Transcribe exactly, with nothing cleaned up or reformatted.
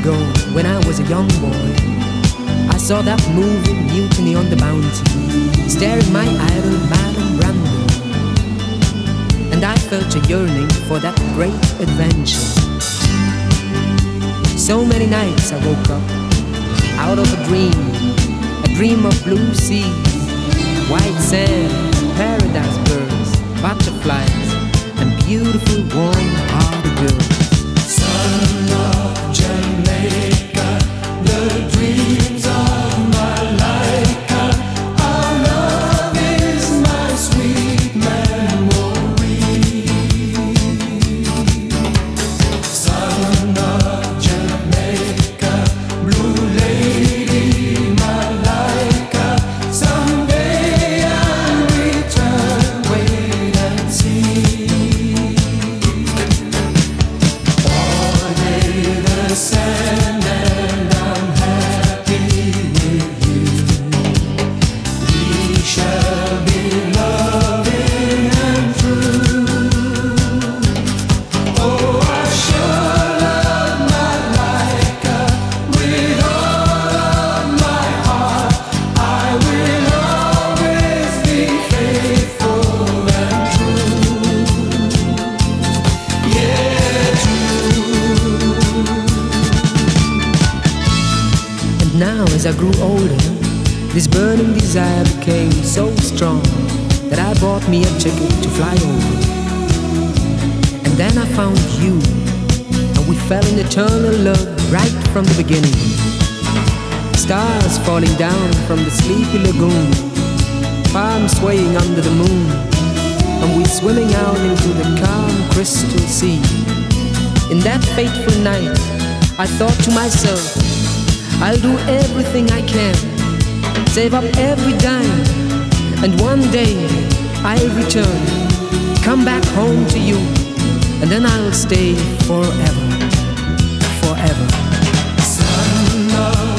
ago, when I was a young boy, I saw that movie Mutiny on the Bounty, staring my idol Marlon Brando, and I felt a yearning for that great adventure. So many nights I woke up out of a dream, a dream of blue seas, white sand, paradise birds, butterflies, and beautiful warm-hearted girls. Son of Jamaica, the dreams of my Laika, our love is my sweet memory. Son of Jamaica, blue lady, my Laika, someday I'll return, wait and see. Sand and I'm happy with you. We shall be loving and true. Oh, I sure love my Laika with all of my heart. I will always be faithful and true. Yeah, true. Now as I grew older, this burning desire became so strong that I bought me a ticket to fly over. And then I found you, and we fell in eternal love right from the beginning. Stars falling down from the sleepy lagoon, palms swaying under the moon, and we swimming out into the calm crystal sea. In that fateful night, I thought to myself, I'll do everything I can, save up every dime, and one day I'll return, come back home to you, and then I'll stay forever, forever. Son of